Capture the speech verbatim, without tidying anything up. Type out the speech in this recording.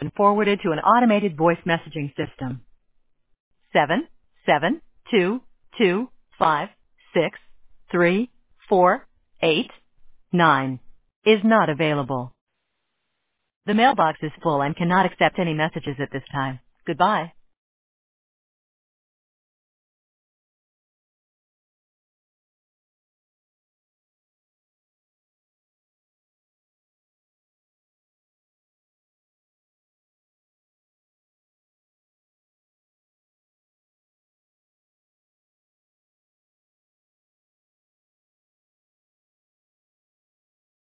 been forwarded to an automated voice messaging system. Seven, seven, two, two, five, six, three, four, eight, nine is not available. The mailbox is full and cannot accept any messages at this time. Goodbye.